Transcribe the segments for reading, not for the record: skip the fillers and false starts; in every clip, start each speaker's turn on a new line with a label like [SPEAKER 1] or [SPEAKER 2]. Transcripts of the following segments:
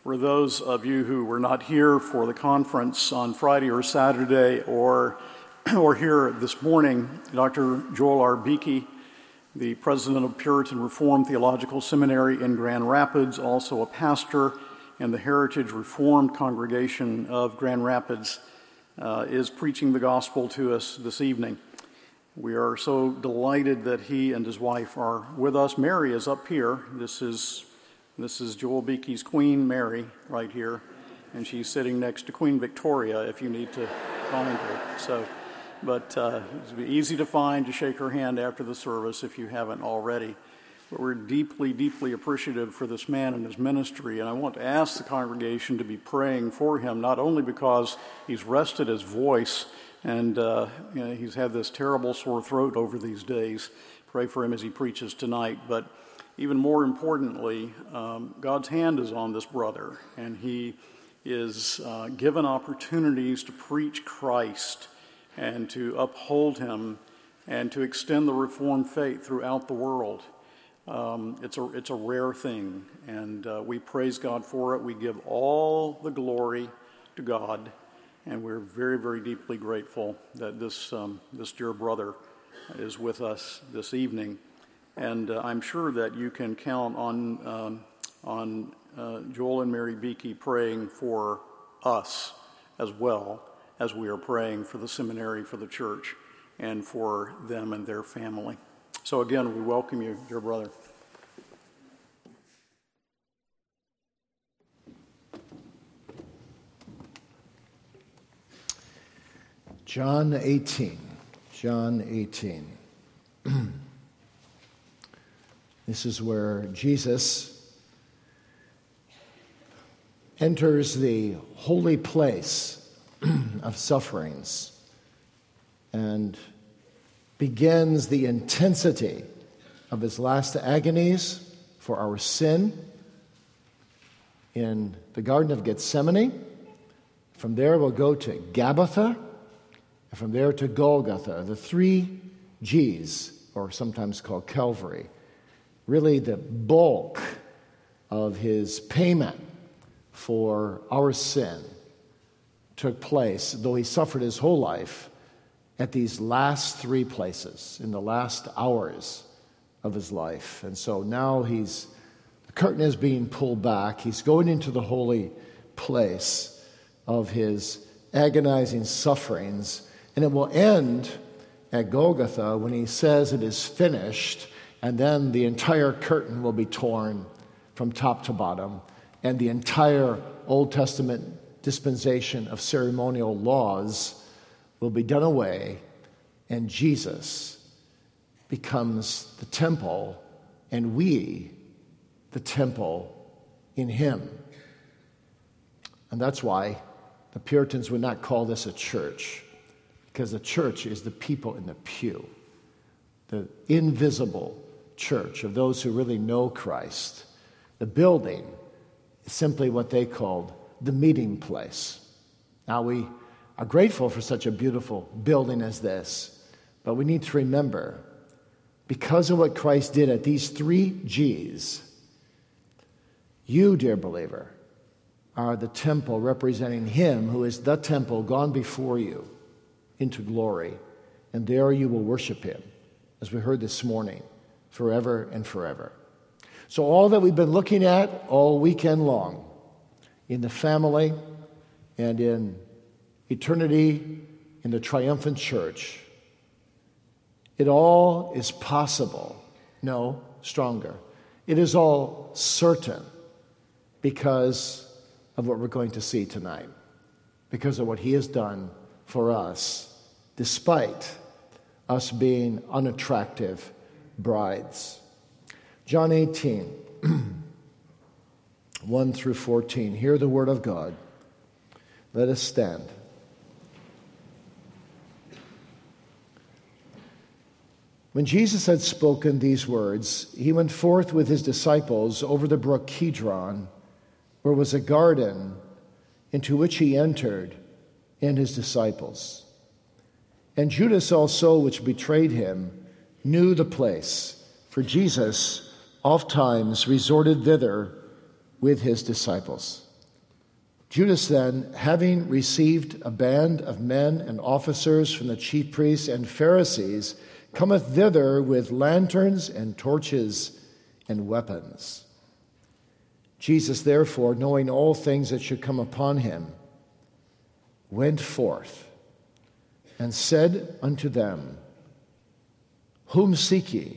[SPEAKER 1] For those of you who were not here for the conference on Friday or Saturday or here this morning, Dr. Joel R. Beeke, the president of Puritan Reformed Theological Seminary in Grand Rapids, also a pastor in the Heritage Reformed congregation of Grand Rapids, is preaching the gospel to us this evening. We are so delighted that he and his wife are with us. Mary is up here. This is Joel Beeke's Queen Mary right here, and she's sitting next to Queen Victoria if you need to find her. It'll be easy to find, to shake her hand after the service if you haven't already. But we're deeply, deeply appreciative for this man and his ministry, and I want to ask the congregation to be praying for him, not only because he's rested his voice and he's had this terrible sore throat over these days. Pray for him as he preaches tonight, but even more importantly, God's hand is on this brother, and he is given opportunities to preach Christ and to uphold him and to extend the Reformed faith throughout the world. It's a rare thing, and we praise God for it. We give all the glory to God, and we're very, very deeply grateful that this dear brother is with us this evening. And I'm sure that you can count on Joel and Mary Beeke praying for us as well as we are praying for the seminary, for the church, and for them and their family. So again, we welcome you, dear brother.
[SPEAKER 2] John 18. This is where Jesus enters the holy place of sufferings and begins the intensity of his last agonies for our sin in the Garden of Gethsemane. From there we'll go to Gabbatha, and from there to Golgotha, the 3 G's, or sometimes called Calvary. Really the bulk of his payment for our sin took place, though he suffered his whole life, at these last 3 places, in the last hours of his life. And so now the curtain is being pulled back. He's going into the holy place of his agonizing sufferings, and it will end at Golgotha when he says it is finished. And then the entire curtain will be torn from top to bottom, and the entire Old Testament dispensation of ceremonial laws will be done away, and Jesus becomes the temple, and we the temple in him. And that's why the Puritans would not call this a church, because the church is the people in the pew, the invisible church of those who really know Christ. The building is simply what they called the meeting place. Now, we are grateful for such a beautiful building as this, but we need to remember, because of what Christ did at these 3 G's, you, dear believer, are the temple representing him who is the temple gone before you into glory, and there you will worship him, as we heard this morning, forever and forever. So all that we've been looking at all weekend long in the family and in eternity in the triumphant church, it all is possible. No, stronger. It is all certain because of what we're going to see tonight, because of what he has done for us, despite us being unattractive brides. John 18, 1 through 14. Hear the word of God. Let us stand. When Jesus had spoken these words, he went forth with his disciples over the brook Kidron, where was a garden, into which he entered, and his disciples. And Judas also, which betrayed him, knew the place, for Jesus ofttimes resorted thither with his disciples. Judas then, having received a band of men and officers from the chief priests and Pharisees, cometh thither with lanterns and torches and weapons. Jesus, therefore, knowing all things that should come upon him, went forth and said unto them, Whom seek ye?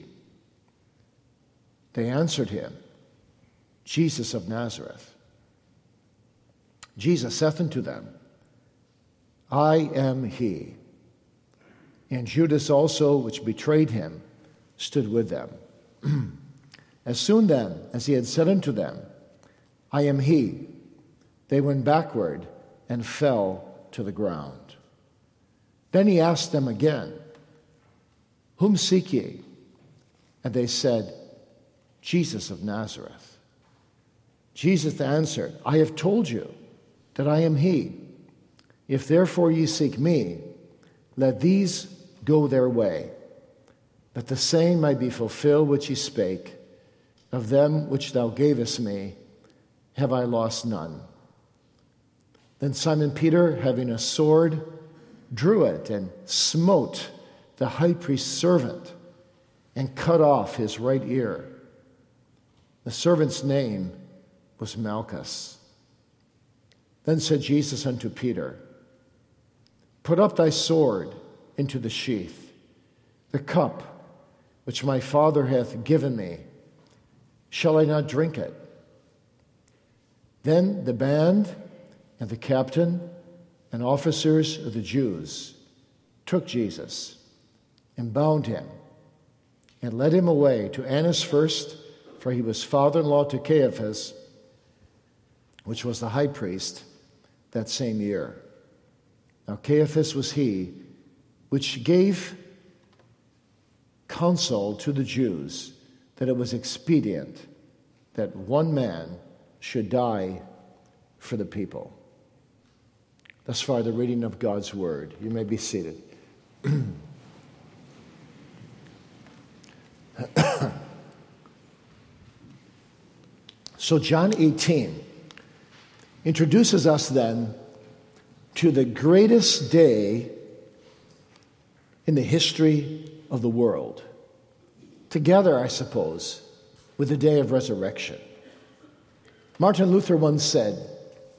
[SPEAKER 2] They answered him, Jesus of Nazareth. Jesus saith unto them, I am he. And Judas also, which betrayed him, stood with them. As soon then as he had said unto them, I am he, they went backward and fell to the ground. Then he asked them again, Whom seek ye? And they said, Jesus of Nazareth. Jesus answered, I have told you that I am he. If therefore ye seek me, let these go their way, that the saying might be fulfilled which he spake, Of them which thou gavest me, have I lost none. Then Simon Peter, having a sword, drew it and smote the high priest's servant and cut off his right ear. The servant's name was Malchus. Then said Jesus unto Peter, Put up thy sword into the sheath. The cup which my Father hath given me, shall I not drink it? Then the band and the captain and officers of the Jews took Jesus and bound him and led him away to Annas first, for he was father-in-law to Caiaphas, which was the high priest that same year. Now Caiaphas was he which gave counsel to the Jews that it was expedient that one man should die for the people. Thus far, the reading of God's word. You may be seated. So John 18 introduces us then to the greatest day in the history of the world. Together, I suppose, with the day of resurrection. Martin Luther once said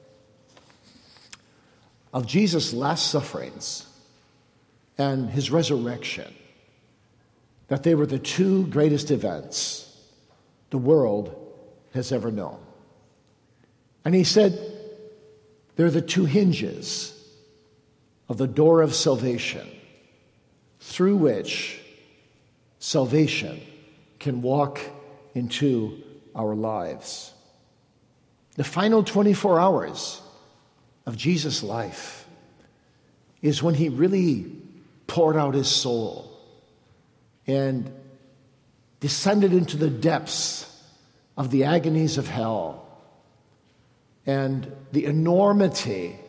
[SPEAKER 2] of Jesus' last sufferings and his resurrection that they were the two greatest events the world has ever known. And he said they're the two hinges of the door of salvation through which salvation can walk into our lives. The final 24 hours of Jesus' life is when he really poured out his soul and descended into the depths of the agonies of hell and the enormity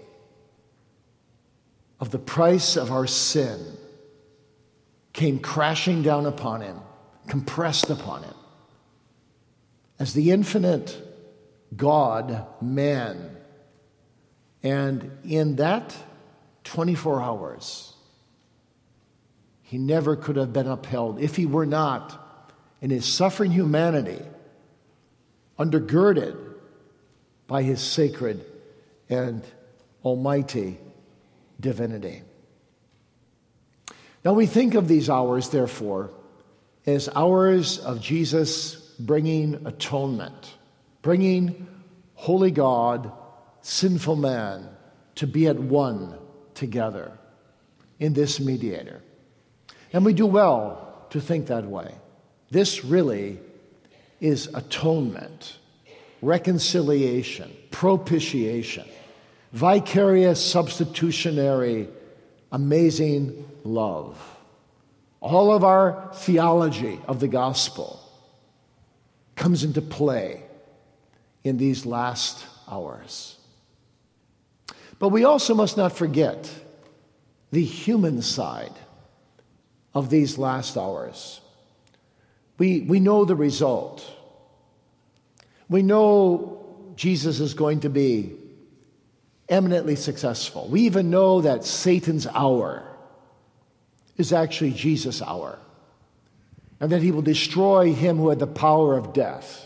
[SPEAKER 2] of the price of our sin came crashing down upon him, compressed upon him, as the infinite God, man. And in that 24 hours, he never could have been upheld if he were not, in his suffering humanity, undergirded by his sacred and almighty divinity. Now we think of these hours, therefore, as hours of Jesus bringing atonement, bringing holy God, sinful man, to be at one together in this mediator. And we do well to think that way. This really is atonement, reconciliation, propitiation, vicarious, substitutionary, amazing love. All of our theology of the gospel comes into play in these last hours. But we also must not forget the human side of these last hours. We know the result. We know Jesus is going to be eminently successful. We even know that Satan's hour is actually Jesus' hour, and that he will destroy him who had the power of death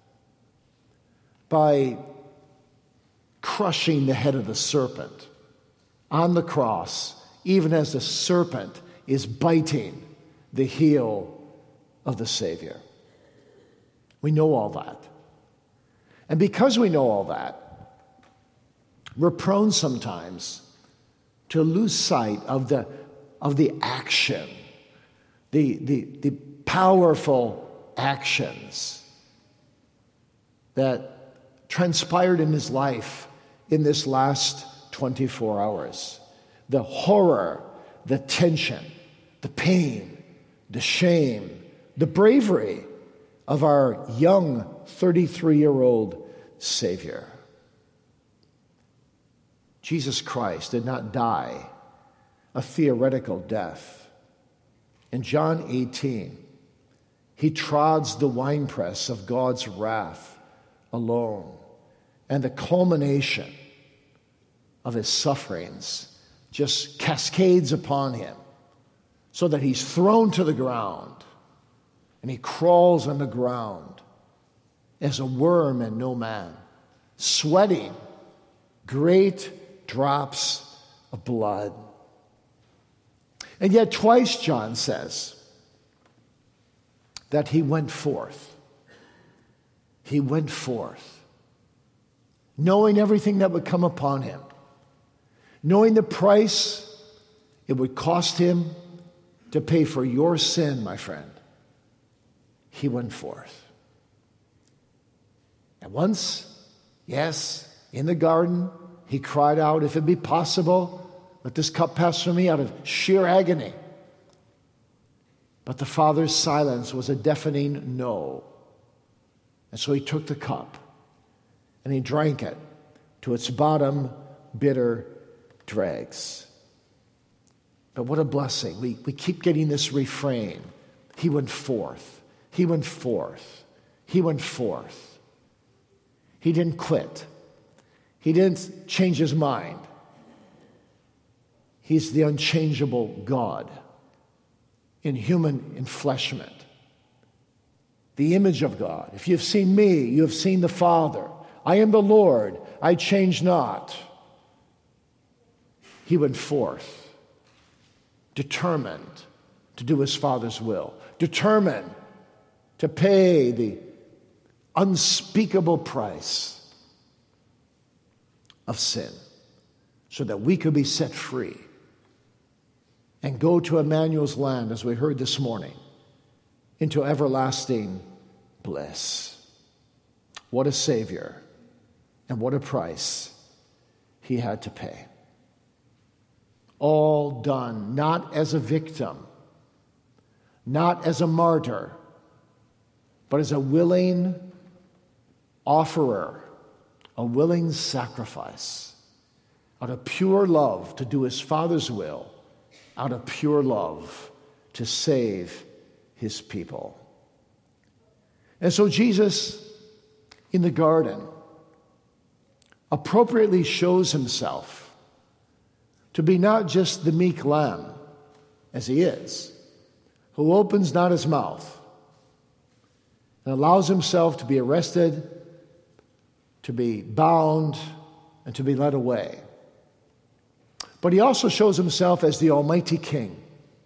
[SPEAKER 2] by crushing the head of the serpent on the cross, even as the serpent is biting the heel of the Savior. We know all that. And because we know all that, we're prone sometimes to lose sight of the action, the powerful actions that transpired in his life in this last 24 hours. The horror, the tension, the pain, the shame, the bravery of our young 33-year-old Savior. Jesus Christ did not die a theoretical death. In John 18, he trods the winepress of God's wrath alone, and the culmination of his sufferings just cascades upon him, so that he's thrown to the ground, and he crawls on the ground as a worm and no man, sweating great drops of blood. And yet twice John says that he went forth. He went forth, knowing everything that would come upon him, knowing the price it would cost him to pay for your sin, my friend. He went forth. And once, yes, in the garden, he cried out, if it be possible, let this cup pass from me, out of sheer agony. But the Father's silence was a deafening no. And so he took the cup and he drank it to its bottom, bitter dregs. But what a blessing. We keep getting this refrain. He went forth. He went forth. He went forth. He didn't quit. He didn't change his mind. He's the unchangeable God in human enfleshment. The image of God. If you've seen me, you have seen the Father. I am the Lord. I change not. He went forth, determined to do his Father's will, determined to pay the unspeakable price of sin so that we could be set free and go to Emmanuel's land, as we heard this morning, into everlasting bliss. What a Savior, and what a price he had to pay. All done, not as a victim, not as a martyr, but as a willing offerer, a willing sacrifice, out of pure love to do his Father's will, out of pure love to save his people. And so Jesus, in the garden, appropriately shows himself to be not just the meek lamb, as he is, who opens not his mouth and allows himself to be arrested, to be bound, and to be led away. But he also shows himself as the Almighty King,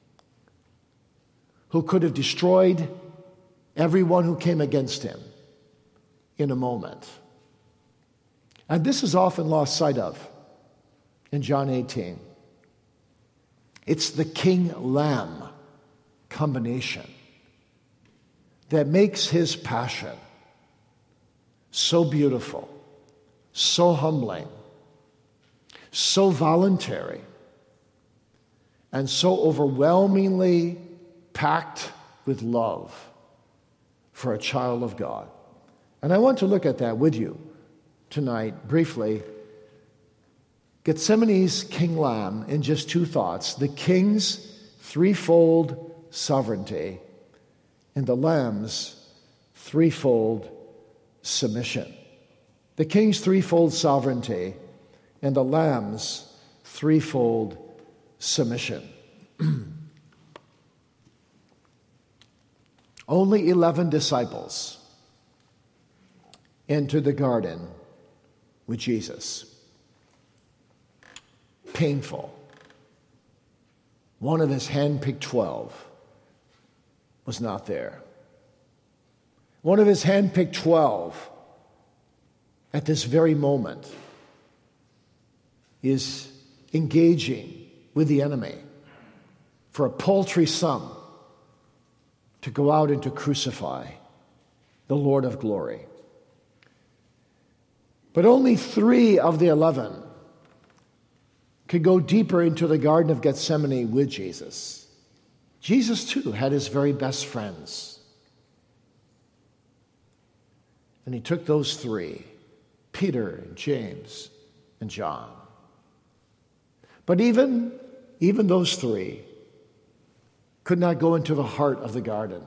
[SPEAKER 2] who could have destroyed everyone who came against him in a moment. And this is often lost sight of in John 18. It's the king-lamb combination that makes his passion so beautiful, so humbling, so voluntary, and so overwhelmingly packed with love for a child of God. And I want to look at that with you tonight briefly. Gethsemane's king lamb in just two thoughts: the king's threefold sovereignty and the lamb's threefold submission. The king's threefold sovereignty and the Lamb's threefold submission. Only 11 disciples entered the garden with Jesus. Painful. One of his handpicked 12 was not there. One of his handpicked 12 at this very moment is engaging with the enemy for a paltry sum to go out and to crucify the Lord of glory. But only 3 of the 11 could go deeper into the Garden of Gethsemane with Jesus. Jesus, too, had his very best friends. And he took those 3, Peter and James and John. But even those 3 could not go into the heart of the garden.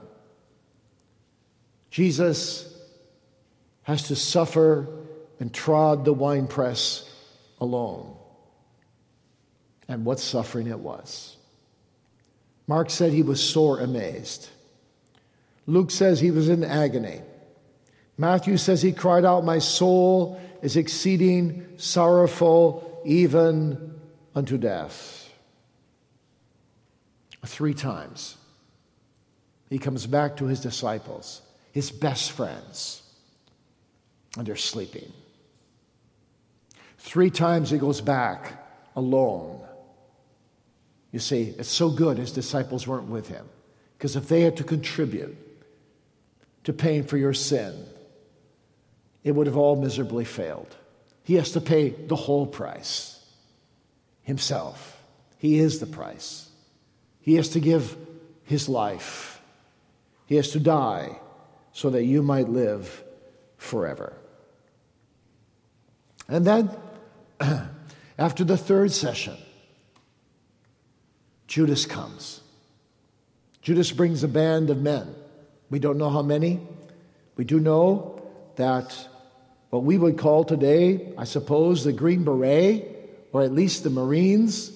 [SPEAKER 2] Jesus has to suffer and trod the winepress alone. And what suffering it was. Mark said he was sore amazed. Luke says he was in agony. Matthew says he cried out, "My soul is exceeding sorrowful, even unto death." 3 times he comes back to his disciples, his best friends, and they're sleeping. 3 times he goes back alone. You see, it's so good his disciples weren't with him, because if they had to contribute to paying for your sin, it would have all miserably failed. He has to pay the whole price himself. He is the price. He has to give his life. He has to die so that you might live forever. And then, after the 3rd session, Judas comes. Judas brings a band of men. We don't know how many. We do know that what we would call today, I suppose, the Green Beret, or at least the Marines,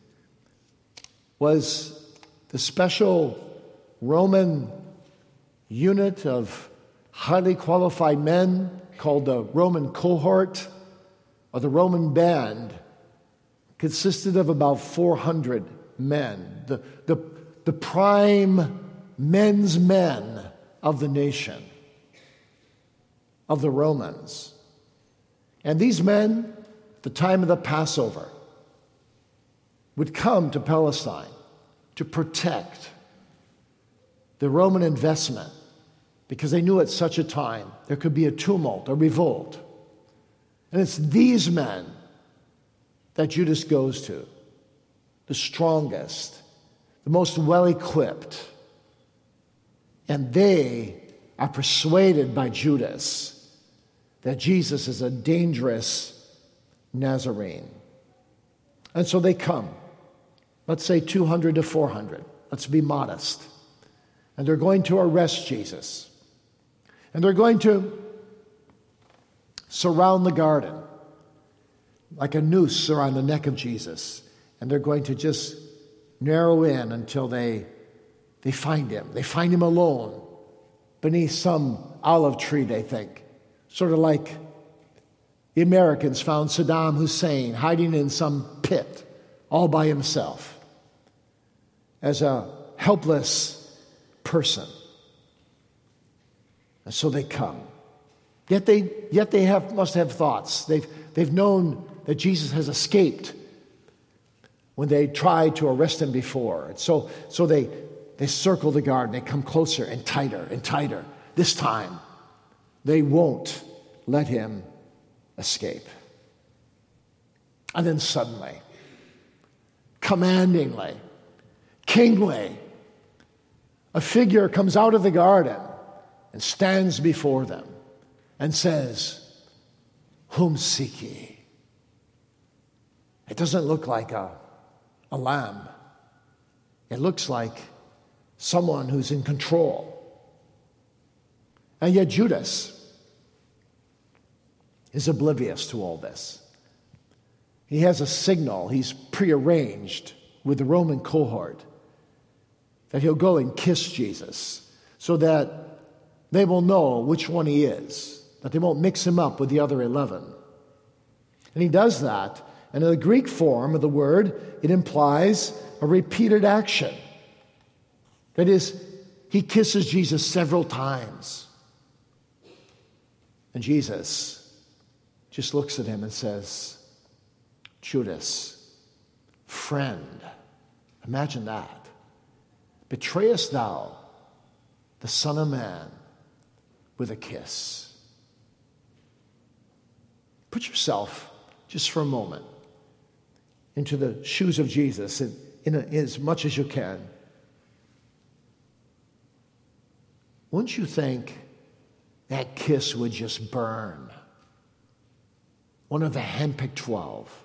[SPEAKER 2] was the special Roman unit of highly qualified men called the Roman cohort, or the Roman band. Consisted of about 400 men, the prime men's men of the nation, of the Romans. And these men, at the time of the Passover, would come to Palestine to protect the Roman investment, because they knew at such a time there could be a tumult, a revolt. And it's these men that Judas goes to, the strongest, the most well-equipped. And they are persuaded by Judas that Jesus is a dangerous Nazarene. And so they come. Let's say 200 to 400. Let's be modest. And they're going to arrest Jesus. And they're going to surround the garden like a noose around the neck of Jesus. And they're going to just narrow in until they find him. They find him alone beneath some olive tree, they think. Sort of like the Americans found Saddam Hussein hiding in some pit all by himself as a helpless person. And so they come. Yet they must have thoughts. They've known that Jesus has escaped when they tried to arrest him before. And so they circle the garden. They come closer and tighter and tighter. This time, they won't let him escape. And then suddenly, commandingly, kingly, a figure comes out of the garden and stands before them and says, "Whom seek ye?" It doesn't look like a lamb. It looks like someone who's in control. And yet Judas is oblivious to all this. He has a signal he's prearranged with the Roman cohort that he'll go and kiss Jesus so that they will know which one he is, that they won't mix him up with the other 11. And he does that. And in the Greek form of the word, it implies a repeated action. That is, he kisses Jesus several times. And Jesus just looks at him and says, Judas, friend, imagine that. Betrayest thou the Son of Man with a kiss? Put yourself, just for a moment, into the shoes of Jesus in as much as you can. Wouldn't you think that kiss would just burn one of the handpicked 12?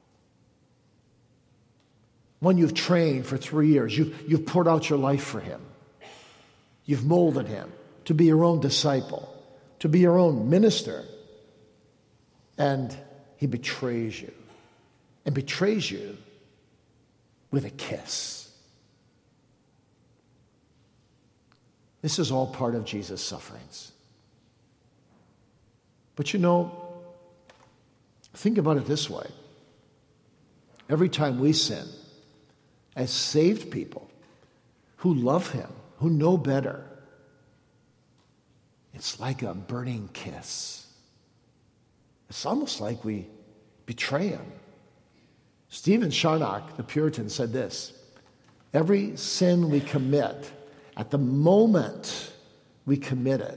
[SPEAKER 2] One you've trained for 3 years. You've poured out your life for him. You've molded him to be your own disciple, to be your own minister. And he betrays you. And betrays you with a kiss. This is all part of Jesus' sufferings. But think about it this way. Every time we sin, as saved people who love him, who know better, it's like a burning kiss. It's almost like we betray him. Stephen Charnock, the Puritan, said this: every sin we commit, at the moment we commit it,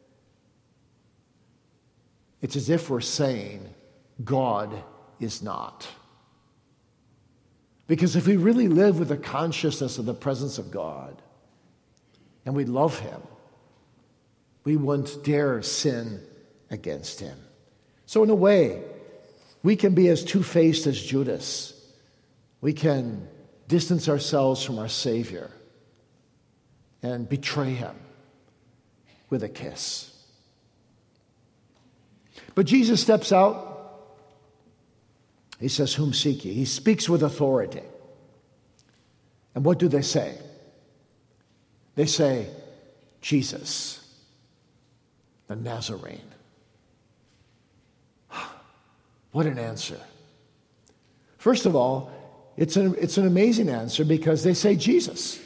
[SPEAKER 2] it's as if we're saying, God is not. Because if we really live with the consciousness of the presence of God, and we love him, we wouldn't dare sin against him. So in a way, we can be as two-faced as Judas. We can distance ourselves from our Savior and betray him with a kiss. But Jesus steps out. He says, whom seek ye? He speaks with authority. And what do they say? They say, Jesus, the Nazarene. What an answer. First of all, it's an amazing answer because they say Jesus.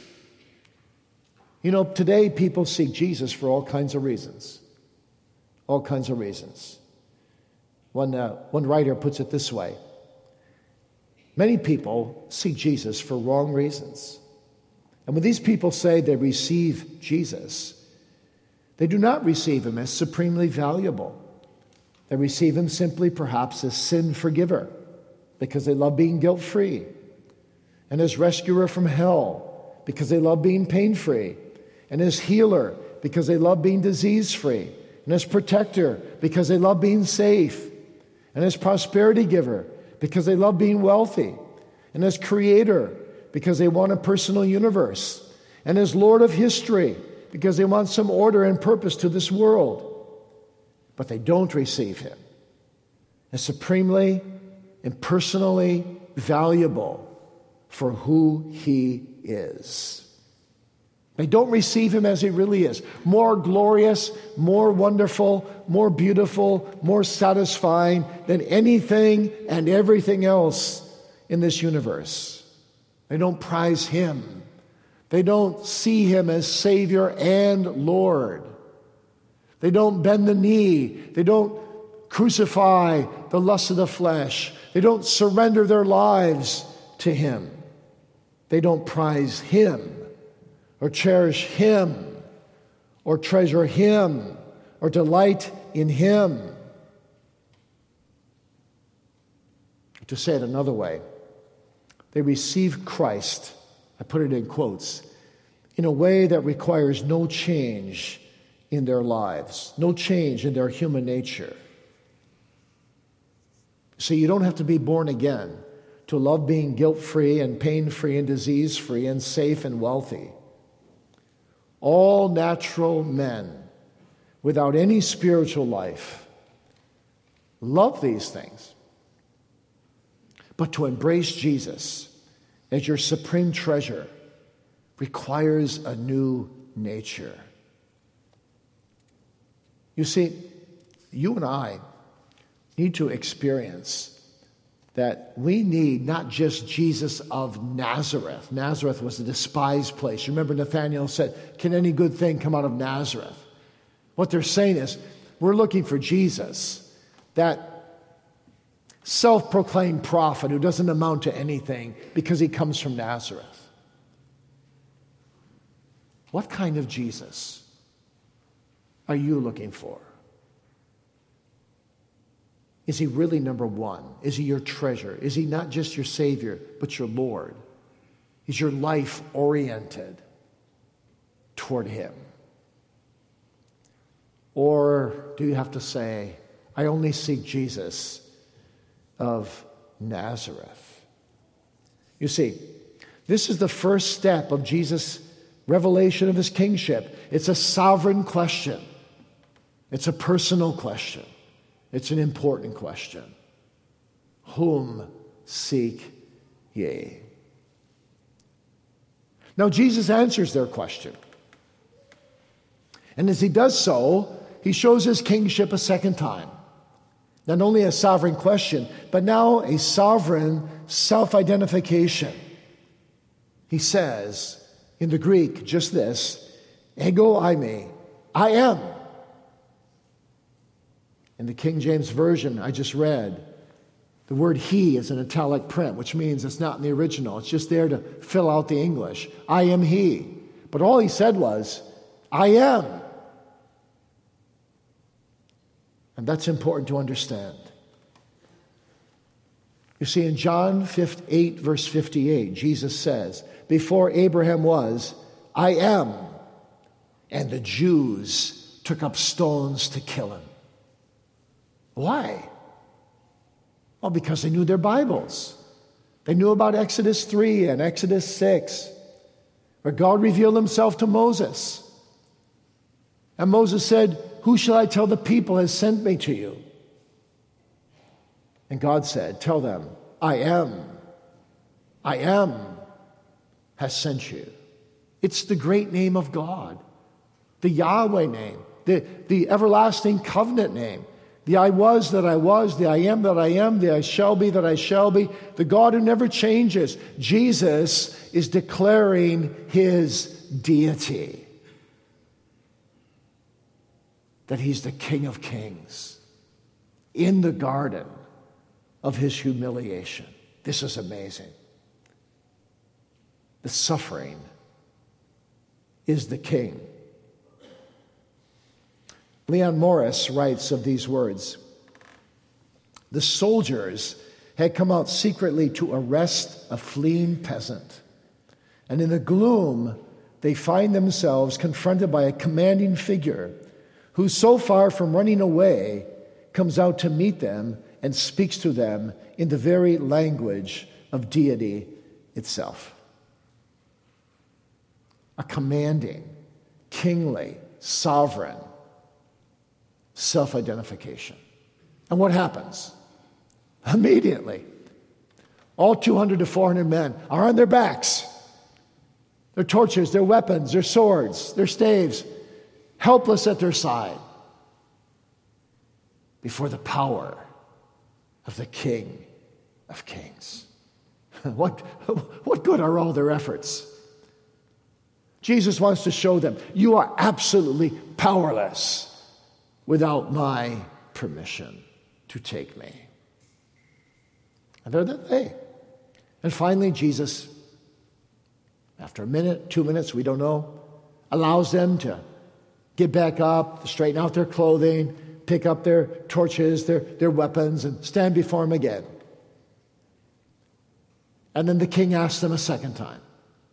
[SPEAKER 2] Today people seek Jesus for all kinds of reasons. All kinds of reasons. One writer puts it this way: many people seek Jesus for wrong reasons. And when these people say they receive Jesus, they do not receive him as supremely valuable. They receive him simply perhaps as sin forgiver because they love being guilt-free, and as rescuer from hell because they love being pain-free, and as healer because they love being disease-free, and as protector because they love being safe, and as prosperity giver because they love being wealthy, and as creator because they want a personal universe, and as Lord of history because they want some order and purpose to this world. But they don't receive him as supremely and personally valuable for who he is. They don't receive him as he really is. More glorious, more wonderful, more beautiful, more satisfying than anything and everything else in this universe. They don't prize him. They don't see him as Savior and Lord. They don't bend the knee. They don't crucify the lust of the flesh. They don't surrender their lives to him. They don't prize him or cherish him or treasure him or delight in him. To say it another way, they receive Christ, I put it in quotes, in a way that requires no change in their lives, no change in their human nature. So you don't have to be born again to love being guilt-free and pain-free and disease-free and safe and wealthy. All natural men without any spiritual life love these things. But to embrace Jesus as your supreme treasure requires a new nature. You see, you and I need to experience that we need not just Jesus of Nazareth. Nazareth was a despised place. Remember, Nathanael said, "Can any good thing come out of Nazareth?" What they're saying is, we're looking for Jesus, that self-proclaimed prophet who doesn't amount to anything because he comes from Nazareth. What kind of Jesus are you looking for? Is he really number one? Is he your treasure? Is he not just your Savior, but your Lord? Is your life oriented toward him? Or do you have to say, I only seek Jesus of Nazareth? You see, this is the first step of Jesus' revelation of his kingship. It's a sovereign question. It's a personal question. It's an important question. Whom seek ye? Now, Jesus answers their question. And as he does so, he shows his kingship a second time. Not only a sovereign question, but now a sovereign self-identification. He says, in the Greek, just this, ego eimi, I am. In the King James Version I just read, the word he is in italic print, which means it's not in the original. It's just there to fill out the English. I am he. But all he said was, I am. And that's important to understand. You see, in John 8, verse 58, Jesus says, before Abraham was, I am. And the Jews took up stones to kill him. Why? Well, because they knew their Bibles. They knew about Exodus 3 and Exodus 6, where God revealed himself to Moses. And Moses said, who shall I tell the people has sent me to you? And God said, tell them, I am has sent you. It's the great name of God, the Yahweh name, the everlasting covenant name, the I was that I was, the I am that I am, the I shall be that I shall be, the God who never changes. Jesus is declaring his deity, that he's the King of Kings in the garden of his humiliation. This is amazing. The suffering is the king. Leon Morris writes of these words, the soldiers had come out secretly to arrest a fleeing peasant, and in the gloom they find themselves confronted by a commanding figure who, so far from running away, comes out to meet them and speaks to them in the very language of deity itself. A commanding, kingly, sovereign self-identification. And what happens? Immediately, all 200 to 400 men are on their backs. Their torches, their weapons, their swords, their staves, helpless at their side before the power of the King of Kings. What good are all their efforts? Jesus wants to show them, you are absolutely powerless without my permission to take me. And there they. And finally, Jesus, after a minute, 2 minutes, we don't know, allows them to get back up, straighten out their clothing, pick up their torches, their weapons, and stand before him again. And then the king asks them a second time,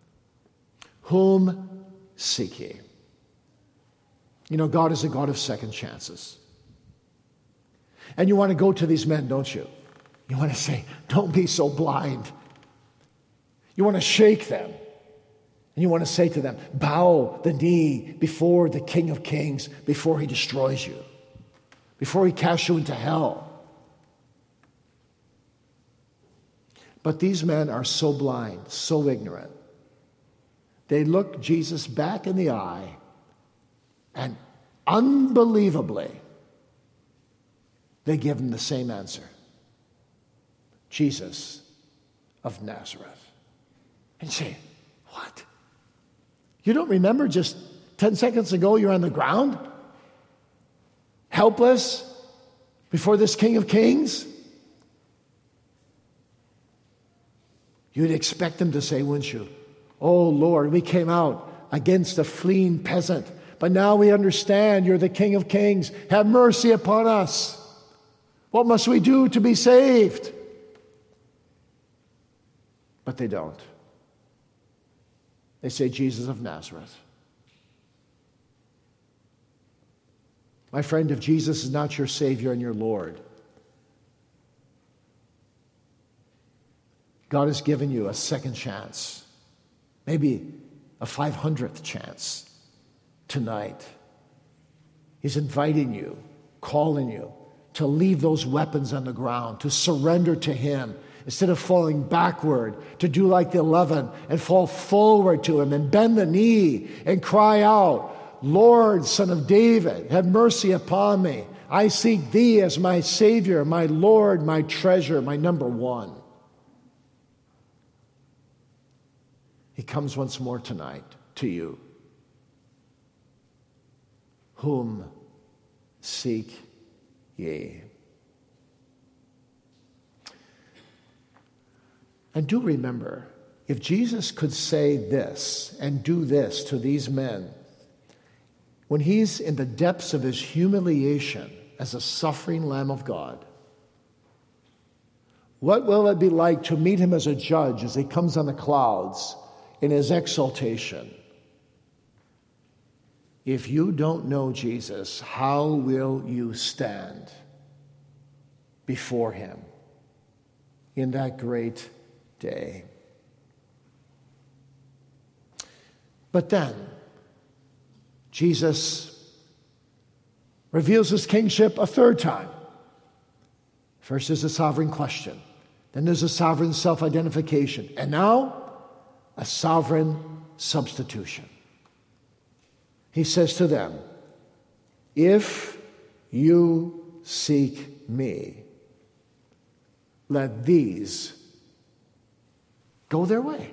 [SPEAKER 2] whom seek ye? You know, God is a God of second chances. And you want to go to these men, don't you? You want to say, don't be so blind. You want to shake them. And you want to say to them, bow the knee before the King of Kings before he destroys you, before he casts you into hell. But these men are so blind, so ignorant. They look Jesus back in the eye, and unbelievably, they give him the same answer. Jesus of Nazareth. And you say, what? You don't remember just 10 seconds ago you're on the ground? Helpless before this King of Kings? You'd expect them to say, wouldn't you? Oh, Lord, we came out against a fleeing peasant, but now we understand you're the King of Kings. Have mercy upon us. What must we do to be saved? But they don't. They say, Jesus of Nazareth. My friend, if Jesus is not your Savior and your Lord, God has given you a second chance, maybe a 500th chance tonight. He's inviting you, calling you to leave those weapons on the ground, to surrender to him, instead of falling backward, to do like the 11 and fall forward to him and bend the knee and cry out, Lord, Son of David, have mercy upon me. I seek thee as my Savior, my Lord, my treasure, my number one. He comes once more tonight to you. Whom seek ye? And do remember, if Jesus could say this and do this to these men, when he's in the depths of his humiliation as a suffering Lamb of God, what will it be like to meet him as a judge as he comes on the clouds in his exaltation? If you don't know Jesus, how will you stand before him in that great day? But then, Jesus reveals his kingship a third time. First is a sovereign question. Then there's a sovereign self-identification. And now, a sovereign substitution. He says to them, if you seek me, let these go their way.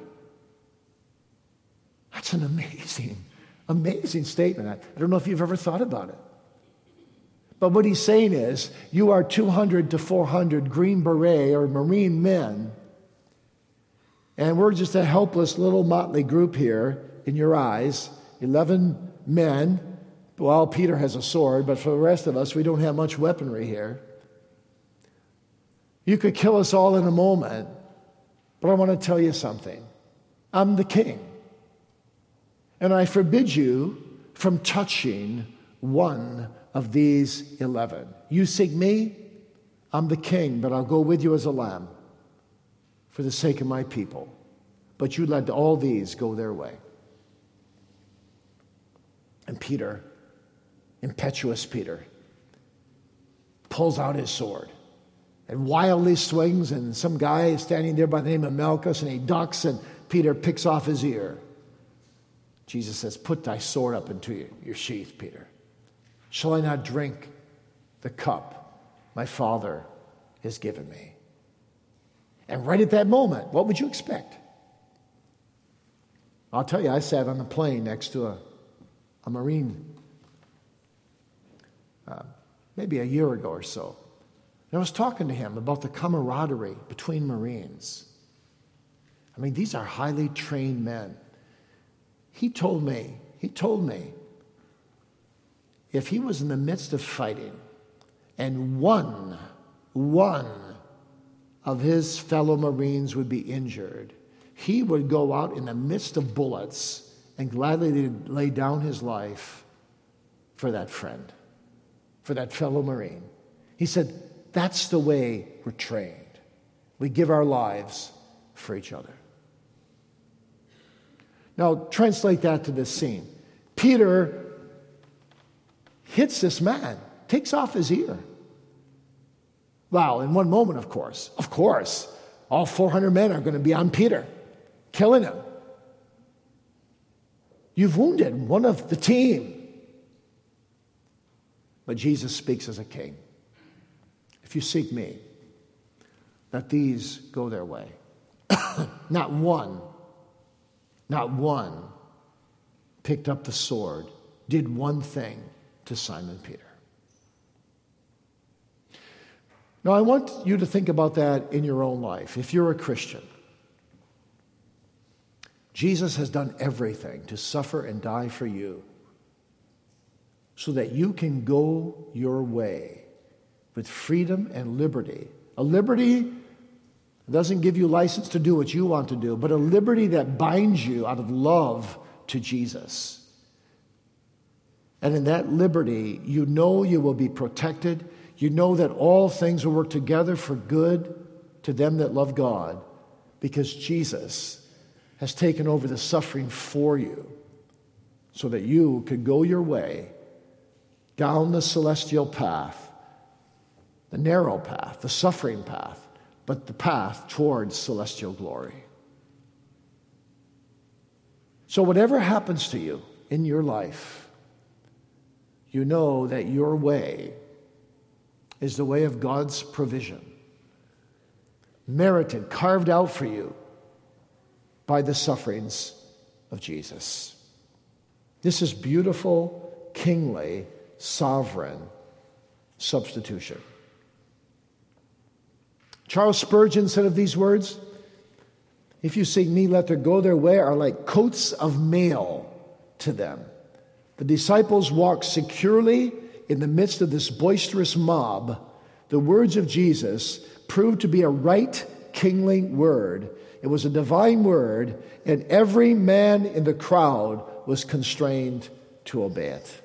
[SPEAKER 2] That's an amazing statement. I don't know if you've ever thought about it. But what he's saying is, you are 200 to 400 Green Beret or Marine men, and we're just a helpless little motley group here in your eyes, 11 men. Well, Peter has a sword, but for the rest of us, we don't have much weaponry here. You could kill us all in a moment, but I want to tell you something. I'm the king, and I forbid you from touching one of these 11. You seek me, I'm the king, but I'll go with you as a lamb for the sake of my people. But you let all these go their way. And Peter, impetuous Peter, pulls out his sword and wildly swings, and some guy is standing there by the name of Malchus, and he ducks, and Peter picks off his ear. Jesus says, put thy sword up into your sheath, Peter. Shall I not drink the cup my Father has given me? And right at that moment, what would you expect? I'll tell you, I sat on the plane next to a Marine maybe a year ago or so. And I was talking to him about the camaraderie between Marines. I mean, these are highly trained men. He told me, if he was in the midst of fighting and one of his fellow Marines would be injured, he would go out in the midst of bullets and gladly lay down his life for that friend, for that fellow Marine. He said, that's the way we're trained. We give our lives for each other. Now, translate that to this scene. Peter hits this man, takes off his ear. Well, in one moment, of course, All 400 men are going to be on Peter, killing him. You've wounded one of the team. But Jesus speaks as a king. If you seek me, let these go their way. Not one picked up the sword, did one thing to Simon Peter. Now, I want you to think about that in your own life. If you're a Christian, Jesus has done everything to suffer and die for you so that you can go your way with freedom and liberty. A liberty doesn't give you license to do what you want to do, but a liberty that binds you out of love to Jesus. And in that liberty, you know you will be protected. You know that all things will work together for good to them that love God, because Jesus has taken over the suffering for you so that you could go your way down the celestial path, the narrow path, the suffering path, but the path towards celestial glory. So whatever happens to you in your life, you know that your way is the way of God's provision, merited, carved out for you by the sufferings of Jesus. This is beautiful, kingly, sovereign substitution. Charles Spurgeon said of these words, "If you seek me, let them go their way are like coats of mail to them. The disciples walked securely in the midst of this boisterous mob. The words of Jesus proved to be a right kingly word. It was a divine word, and every man in the crowd was constrained to obey it."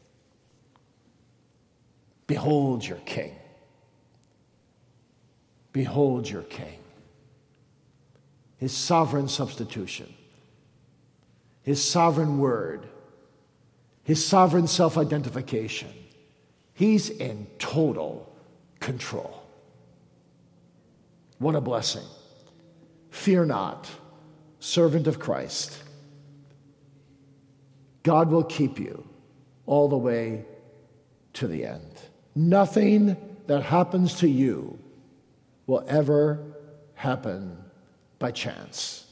[SPEAKER 2] Behold your king. Behold your king. His sovereign substitution, his sovereign word, his sovereign self-identification. He's in total control. What a blessing. Fear not, servant of Christ. God will keep you all the way to the end. Nothing that happens to you will ever happen by chance.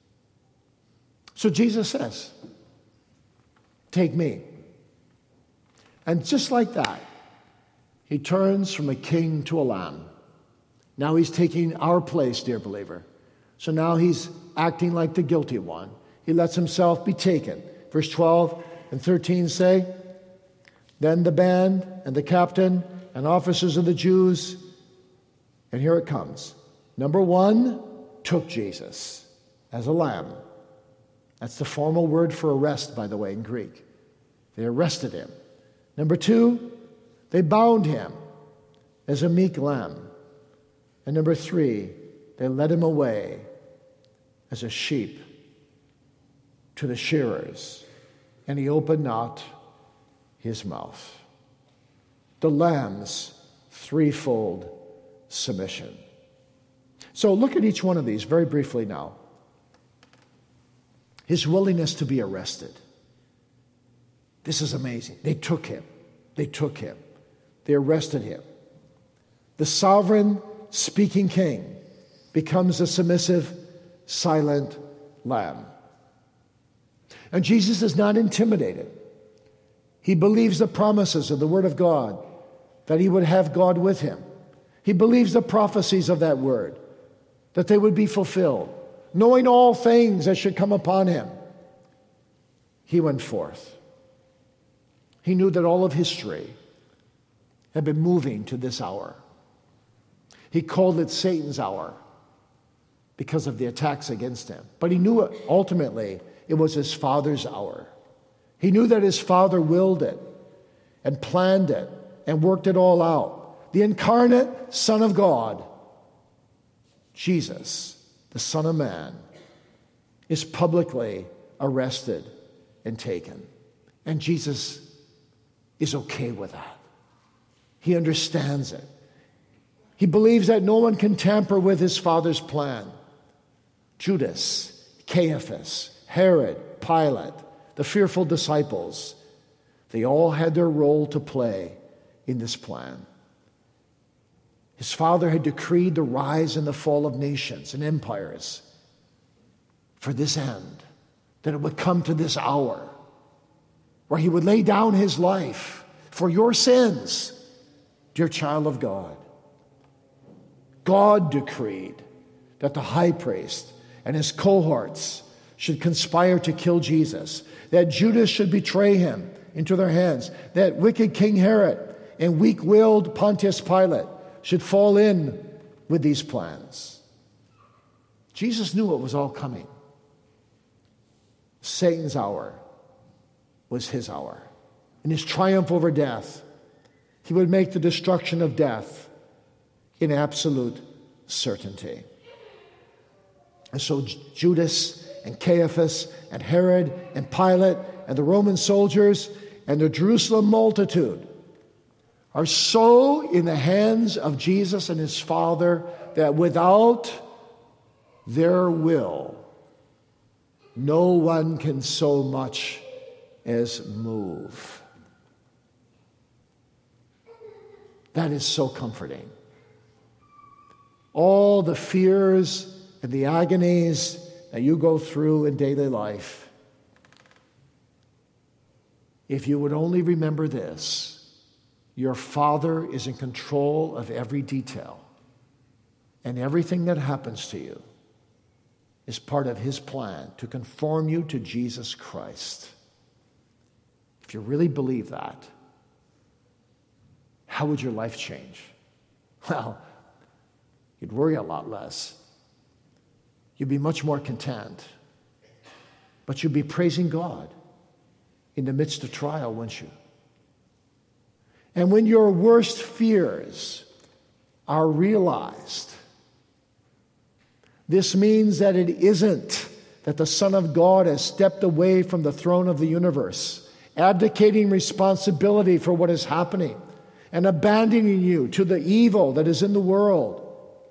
[SPEAKER 2] So Jesus says, "Take me." And just like that, he turns from a king to a lamb. Now he's taking our place, dear believer. So now he's acting like the guilty one. He lets himself be taken. Verse 12 and 13 say, "Then the band and the captain and officers of the Jews," and here it comes. Number one, took Jesus as a lamb. That's the formal word for arrest, by the way, in Greek. They arrested him. Number two, they bound him as a meek lamb. And number three, they led him away as a sheep to the shearers, and he opened not his mouth. The lamb's threefold submission. So look at each one of these very briefly now. His willingness to be arrested. This is amazing. They took him. They took him. They arrested him. The sovereign speaking king becomes a submissive, silent lamb. And Jesus is not intimidated. He believes the promises of the Word of God, that he would have God with him. He believes the prophecies of that word, that they would be fulfilled. Knowing all things that should come upon him, he went forth. He knew that all of history had been moving to this hour. He called it Satan's hour because of the attacks against him. But he knew ultimately it was his Father's hour. He knew that his Father willed it and planned it and worked it all out. The incarnate Son of God, Jesus, the Son of Man, is publicly arrested and taken. And Jesus is okay with that. He understands it. He believes that no one can tamper with his Father's plan. Judas, Caiaphas, Herod, Pilate, the fearful disciples, they all had their role to play in this plan. His Father had decreed the rise and the fall of nations and empires for this end, that it would come to this hour where he would lay down his life for your sins, dear child of God. God decreed that the high priest and his cohorts should conspire to kill Jesus, that Judas should betray him into their hands, that wicked King Herod and weak-willed Pontius Pilate should fall in with these plans. Jesus knew it was all coming. Satan's hour was his hour. In his triumph over death, he would make the destruction of death in absolute certainty. And so Judas and Caiaphas and Herod and Pilate and the Roman soldiers and the Jerusalem multitude are so in the hands of Jesus and his Father that without their will, no one can so much as move. That is so comforting. All the fears and the agonies that you go through in daily life, if you would only remember this, your Father is in control of every detail, and everything that happens to you is part of his plan to conform you to Jesus Christ. If you really believe that, how would your life change? Well, you'd worry a lot less. You'd be much more content. But you'd be praising God in the midst of trial, wouldn't you? And when your worst fears are realized, this means that it isn't that the Son of God has stepped away from the throne of the universe, abdicating responsibility for what is happening and abandoning you to the evil that is in the world.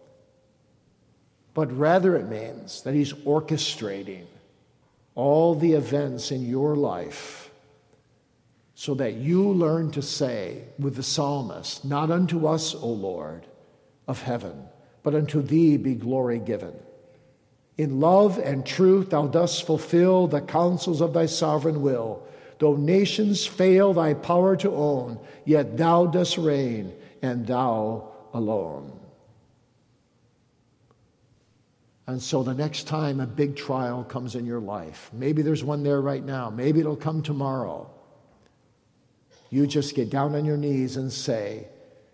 [SPEAKER 2] But rather it means that he's orchestrating all the events in your life so that you learn to say with the psalmist, "Not unto us, O Lord, of heaven, but unto thee be glory given. In love and truth thou dost fulfill the counsels of thy sovereign will. Though nations fail thy power to own, yet thou dost reign, and thou alone." And so the next time a big trial comes in your life, maybe there's one there right now, maybe it'll come tomorrow, you just get down on your knees and say,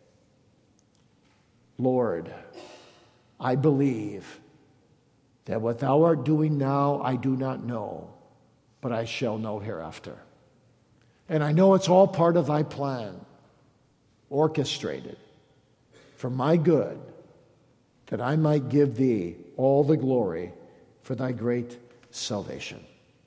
[SPEAKER 2] "Lord, I believe that what thou art doing now I do not know, but I shall know hereafter. And I know it's all part of thy plan, orchestrated for my good, that I might give thee all the glory for thy great salvation."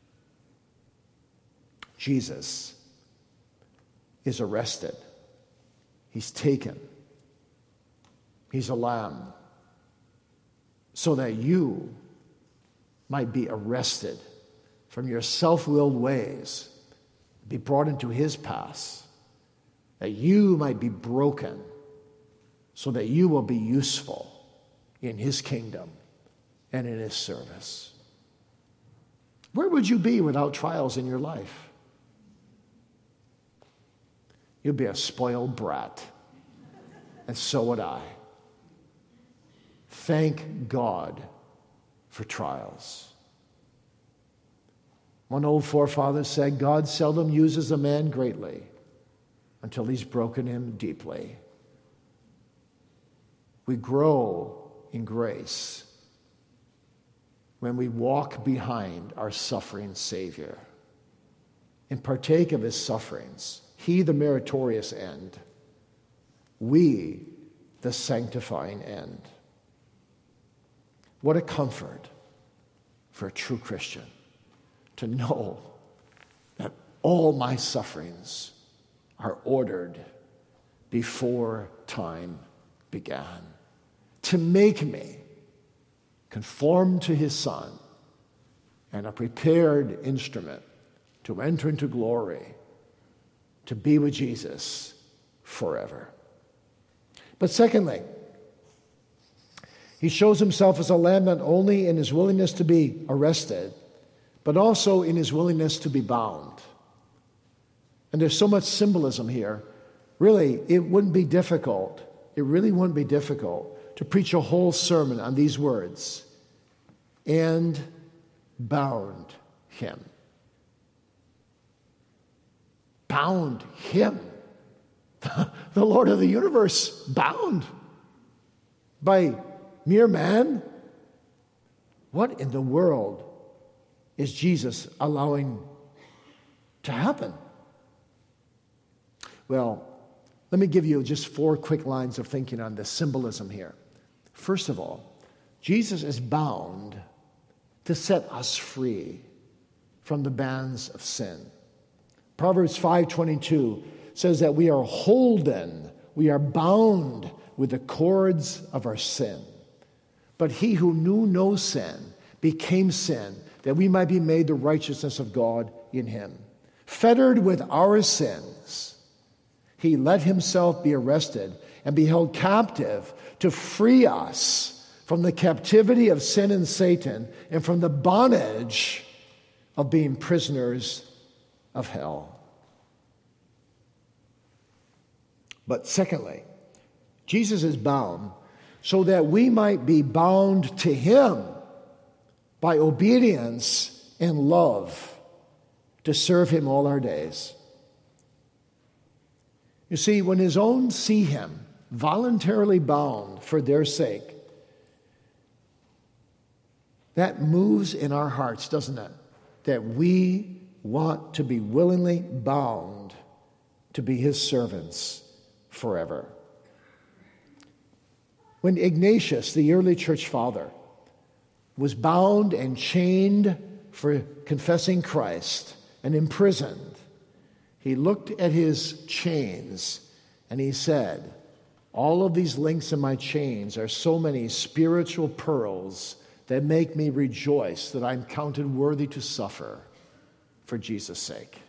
[SPEAKER 2] Jesus is arrested. He's taken. He's a lamb, so that you might be arrested from your self-willed ways, be brought into his paths, that you might be broken, so that you will be useful in his kingdom and in his service. Where would you be without trials in your life? You'd be a spoiled brat, and so would I. Thank God for trials. One old forefather said, "God seldom uses a man greatly until he's broken him deeply." We grow in grace when we walk behind our suffering Savior and partake of his sufferings. He, the meritorious end. We, the sanctifying end. What a comfort for a true Christian to know that all my sufferings are ordered before time began. to make me conformed to his Son and a prepared instrument to enter into glory, to be with Jesus forever. But secondly, he shows himself as a lamb not only in his willingness to be arrested, but also in his willingness to be bound. And there's so much symbolism here. Really, it really wouldn't be difficult to preach a whole sermon on these words. And bound him. Bound him. The Lord of the universe bound by mere man? What in the world is Jesus allowing to happen? Well, let me give you just 4 quick lines of thinking on the symbolism here. First of all, Jesus is bound to set us free from the bands of sin. Proverbs 5:22 says that we are holden, we are bound with the cords of our sin. But he who knew no sin became sin, that we might be made the righteousness of God in him. Fettered with our sins, he let himself be arrested and be held captive to free us from the captivity of sin and Satan and from the bondage of being prisoners of hell. But secondly, Jesus is bound so that we might be bound to him by obedience and love to serve him all our days. You see, when his own see him voluntarily bound for their sake, that moves in our hearts, doesn't it? That we want to be willingly bound to be his servants forever. When Ignatius, the early church father, was bound and chained for confessing Christ and imprisoned, he looked at his chains and he said, all of these links in my chains are so many spiritual pearls that make me rejoice that I'm counted worthy to suffer for Jesus' sake.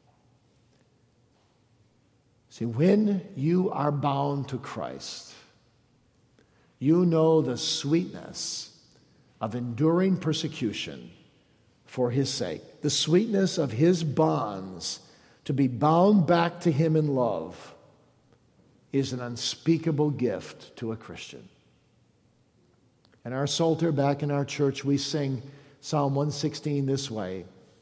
[SPEAKER 2] See, when you are bound to Christ, you know the sweetness of enduring persecution for his sake, the sweetness of his bonds. To be bound back to him in love is an unspeakable gift to a Christian. In our Psalter back in our church, we sing Psalm 116 this way: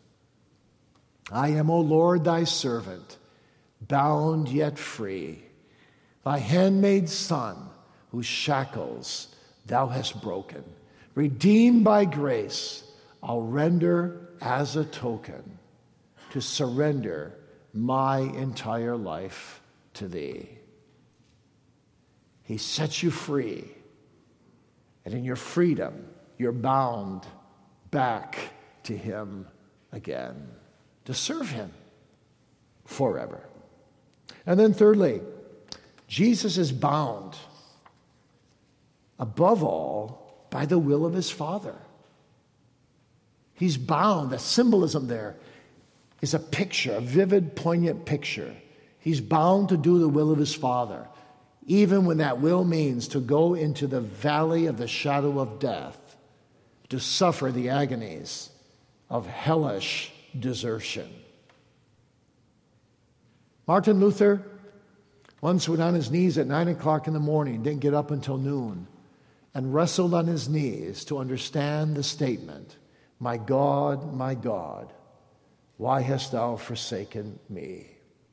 [SPEAKER 2] I am, O Lord, thy servant, bound yet free, thy handmaid's son, whose shackles thou hast broken. Redeemed by grace, I'll render as a token to surrender my entire life to thee. He sets you free, and in your freedom, you're bound back to him again, to serve him forever. And then thirdly, Jesus is bound, above all, by the will of his Father. He's bound. The symbolism there is a picture, a vivid, poignant picture. He's bound to do the will of his Father, even when that will means to go into the valley of the shadow of death, to suffer the agonies of hellish desertion. Martin Luther once went on his knees at 9 o'clock in the morning, didn't get up until noon, and wrestled on his knees to understand the statement, my God, why hast thou forsaken me?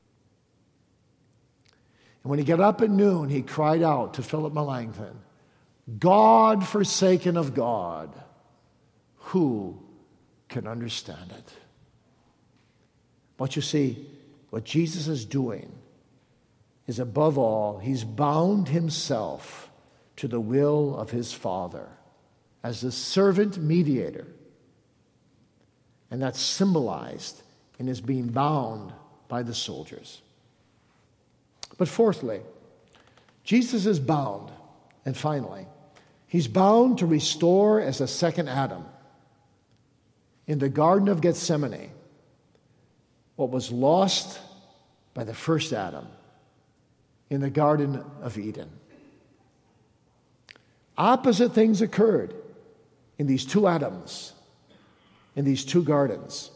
[SPEAKER 2] And when he got up at noon, he cried out to Philip Melanchthon, God forsaken of God, who can understand it? But you see, what Jesus is doing is, above all, he's bound himself to the will of his Father as the servant mediator. And that's symbolized in his being bound by the soldiers. But fourthly, Jesus is bound, and finally, He's bound to restore as a second Adam in the Garden of Gethsemane what was lost by the first Adam in the Garden of Eden. Opposite things occurred in these two Adams, in these two gardens.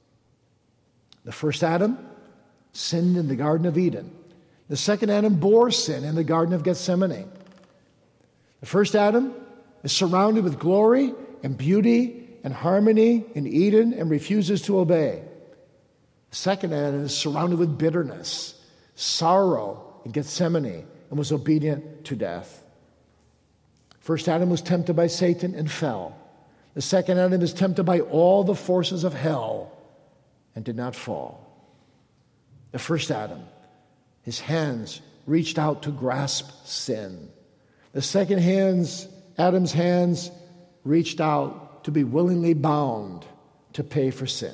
[SPEAKER 2] The first Adam sinned in the Garden of Eden. The second Adam bore sin in the Garden of Gethsemane. The first Adam is surrounded with glory and beauty and harmony in Eden and refuses to obey. The second Adam is surrounded with bitterness, sorrow in Gethsemane, and was obedient to death. First Adam was tempted by Satan and fell. The second Adam is tempted by all the forces of hell and did not fall. The first Adam, his hands reached out to grasp sin. The second Adam's hands reached out to be willingly bound to pay for sin.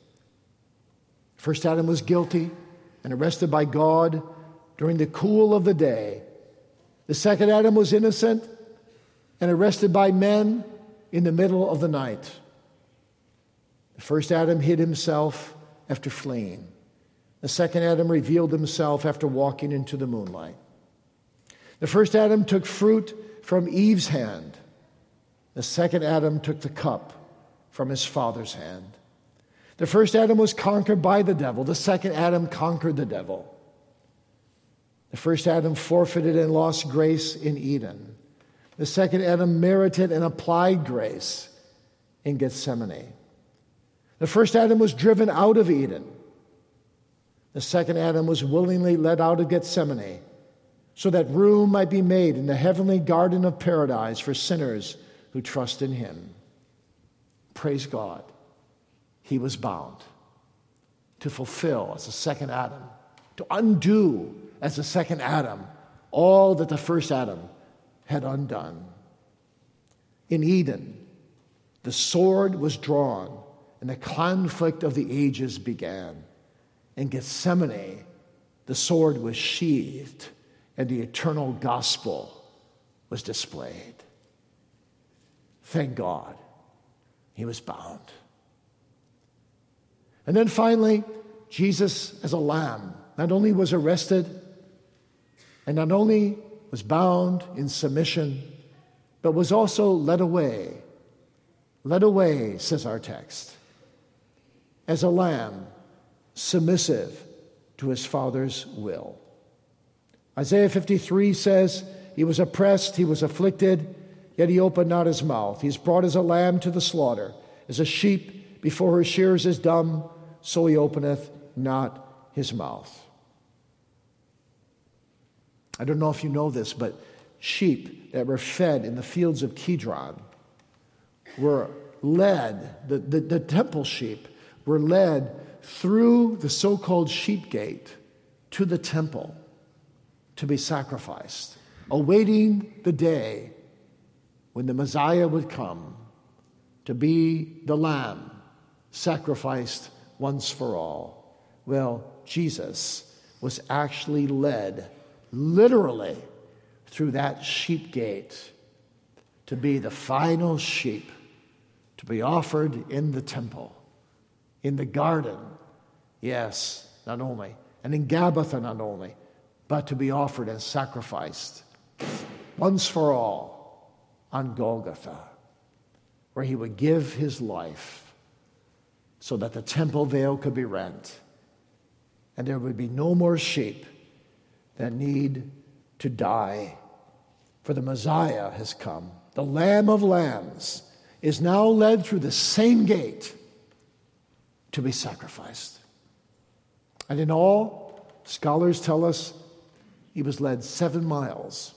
[SPEAKER 2] First Adam was guilty and arrested by God during the cool of the day. The second Adam was innocent and arrested by men in the middle of the night. The first Adam hid himself after fleeing. The second Adam revealed himself after walking into the moonlight. The first Adam took fruit from Eve's hand. The second Adam took the cup from his father's hand. The first Adam was conquered by the devil. The second Adam conquered the devil. The first Adam forfeited and lost grace in Eden. The second Adam merited and applied grace in Gethsemane. The first Adam was driven out of Eden. The second Adam was willingly led out of Gethsemane so that room might be made in the heavenly garden of paradise for sinners who trust in him. Praise God. He was bound to fulfill as a second Adam, to undo as a second Adam all that the first Adam had undone. In Eden, the sword was drawn and the conflict of the ages began. In Gethsemane, the sword was sheathed and the eternal gospel was displayed. Thank God, he was bound. And then finally, Jesus as a lamb not only was arrested and not only was bound in submission, but was also led away. Led away, says our text, as a lamb, submissive to his Father's will. Isaiah 53 says, he was oppressed, he was afflicted, yet he opened not his mouth. He is brought as a lamb to the slaughter. As a sheep before her shearers is dumb, so he openeth not his mouth. I don't know if you know this, but sheep that were fed in the fields of Kidron were led, the temple sheep were led through the so-called sheep gate to the temple to be sacrificed, awaiting the day when the Messiah would come to be the lamb sacrificed once for all. Well, Jesus was actually led literally through that sheep gate to be the final sheep to be offered in the temple, in the garden, yes, not only, and in Gabbatha not only, but to be offered and sacrificed once for all on Golgotha, where he would give his life so that the temple veil could be rent and there would be no more sheep that need to die. For the Messiah has come. The Lamb of Lambs is now led through the same gate to be sacrificed. And in all, scholars tell us he was led 7 miles.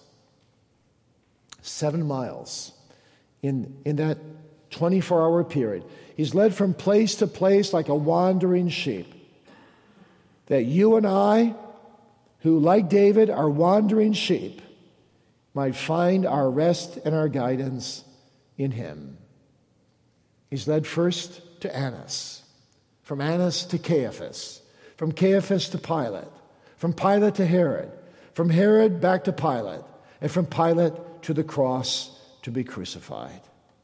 [SPEAKER 2] 7 miles in that 24-hour period. He's led from place to place like a wandering sheep. That you and I, who like David are wandering sheep, might find our rest and our guidance in him. He's led first to Annas, from Annas to Caiaphas, from Caiaphas to Pilate, from Pilate to Herod, from Herod back to Pilate, and from Pilate to the cross to be crucified.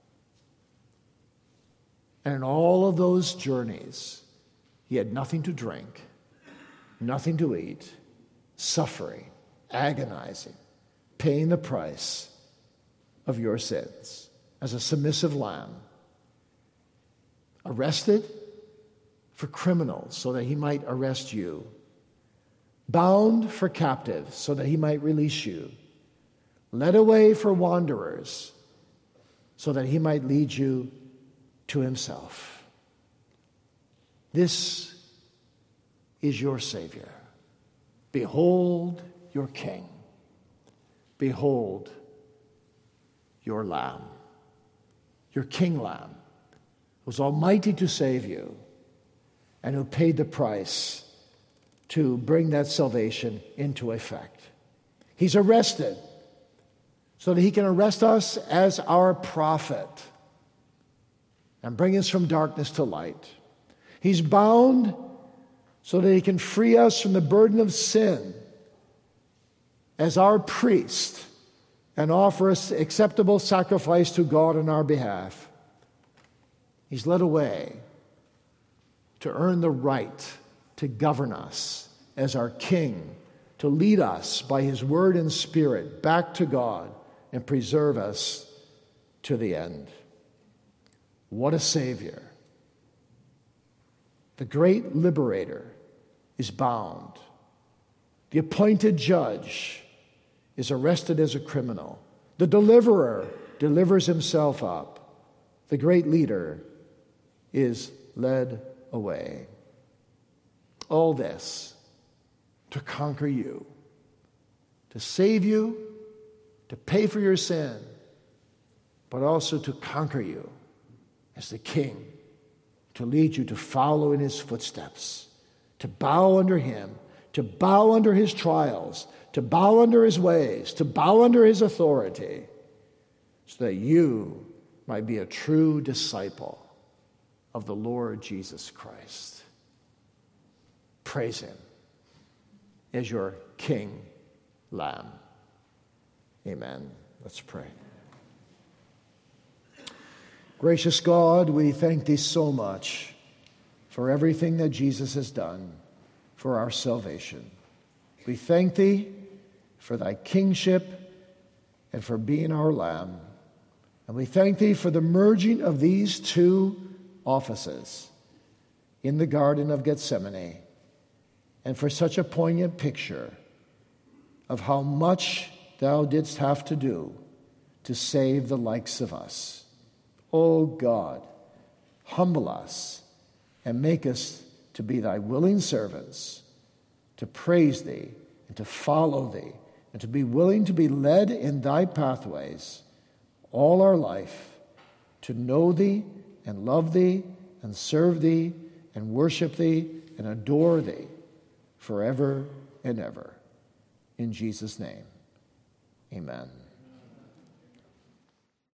[SPEAKER 2] And in all of those journeys, he had nothing to drink, nothing to eat, suffering, agonizing, paying the price of your sins as a submissive lamb, arrested for criminals so that he might arrest you, bound for captives so that he might release you, led away for wanderers so that he might lead you to himself. This is your Savior. Behold your King. Behold your Lamb, your King Lamb, who was almighty to save you and who paid the price to bring that salvation into effect. He's arrested so that he can arrest us as our prophet and bring us from darkness to light. He's bound so that he can free us from the burden of sin as our priest and offer us acceptable sacrifice to God on our behalf. He's led away to earn the right to govern us as our King, to lead us by his word and spirit back to God and preserve us to the end. What a Savior. The great liberator is bound. The appointed judge is arrested as a criminal. The deliverer delivers himself up. The great leader is led away. All this to conquer you, to save you, to pay for your sin, but also to conquer you as the King, to lead you to follow in his footsteps, to bow under him, to bow under his trials, to bow under his ways, to bow under his authority, so that you might be a true disciple of the Lord Jesus Christ. Praise him as your King Lamb. Amen. Let's pray. Gracious God, we thank thee so much for everything that Jesus has done for our salvation. We thank thee for thy kingship and for being our Lamb. And we thank thee for the merging of these two offices in the Garden of Gethsemane, and for such a poignant picture of how much thou didst have to do to save the likes of us. O God, humble us and make us to be thy willing servants, to praise thee and to follow thee, and to be willing to be led in thy pathways all our life, to know thee and love thee and serve thee and worship thee and adore thee forever and ever. In Jesus' name, amen.